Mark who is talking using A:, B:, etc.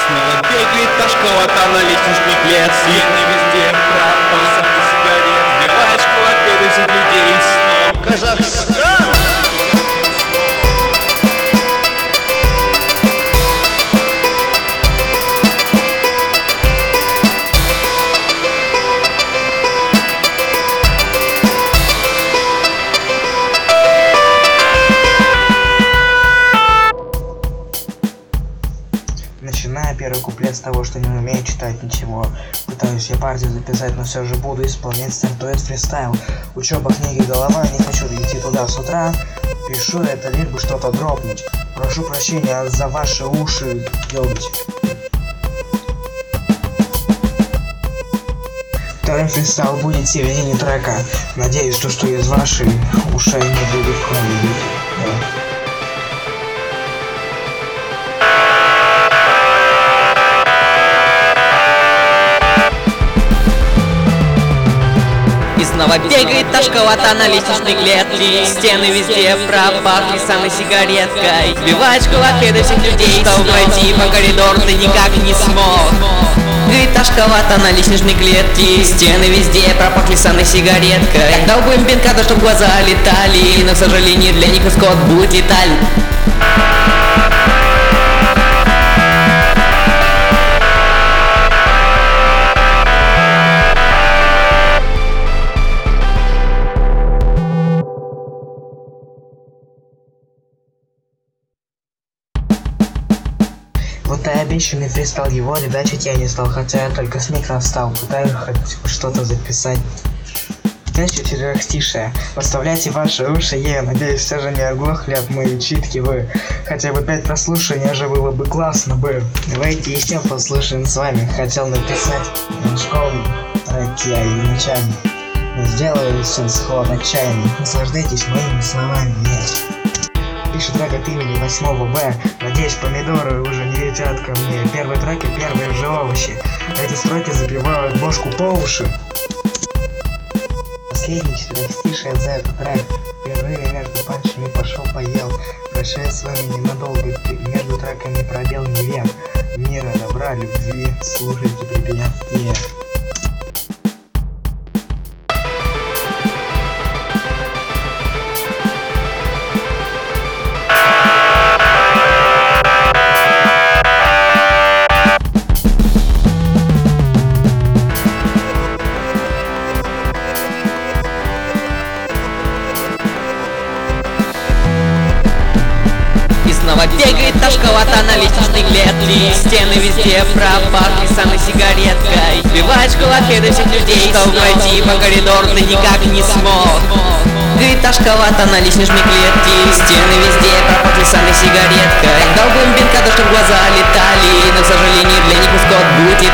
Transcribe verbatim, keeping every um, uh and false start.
A: снова бегает тошковато на лестничных лет. Стены везде пропал сигарет. Вбиваешь кулаками всех людей. Снова Казахстан.
B: Начиная первый куплет с того, что не умею читать ничего. Пытаюсь я партию записать, но все же буду исполнять стартует фристайл. Учеба, книги, голова, не хочу идти туда с утра. Пишу это лишь бы что-то дропнуть. Прошу прощения за ваши уши, ёбать. Второй фристайл будет в середине трека. Надеюсь, что, что из ваших ушей не будет крови.
C: И снова бегает тошковато на лестничной клетке. Стены везде пропахли самой сигареткой. Сбиваешь кулаки до всех людей, чтобы пройти по коридору ты никак не смог. И тошковато на лестничной клетке. Стены везде пропахли самой сигареткой. Как долбоем пинкада, чтоб глаза летали. Но, к сожалению, для них исход будет летальный.
B: Вот и обещанный фристайл его редачить я не стал, хотя я только с микро встал, пытаюсь хоть что-то записать. Дальше четырехстишие. Подставляйте ваши уши, я надеюсь, все же не оглохли от моей читки вы. Хотя бы пять прослушаний уже было бы классно бы. Давайте еще послушаем с вами. Хотел написать на школу трек я изначально. Сделаю все сход отчаянный. Наслаждайтесь моими словами. Пишет трек от имени восьмого Б. Надеюсь, помидоры уже не летят ко мне. Первый трек и первые же овощи. Эти строки забивают бошку по уши. Последний четырехстишие за этот трек. Впервые между панчами пошел поел. Прощаюсь с вами ненадолго. Между треками пробел не век. Мира, добра, любви. Слушайте препятствия.
C: Снова бегает тошковато на лестничной клетке. Стены везде пропахли самой сигареткой. Сбиваешь кулаки до всех людей, чтобы пройти по коридору ты никак не смог. И тошковато на лестничной клетке. Стены везде пропахли самой сигареткой. Долбоем пинкада, чтоб глаза летали. Но, к сожалению, для них исход будет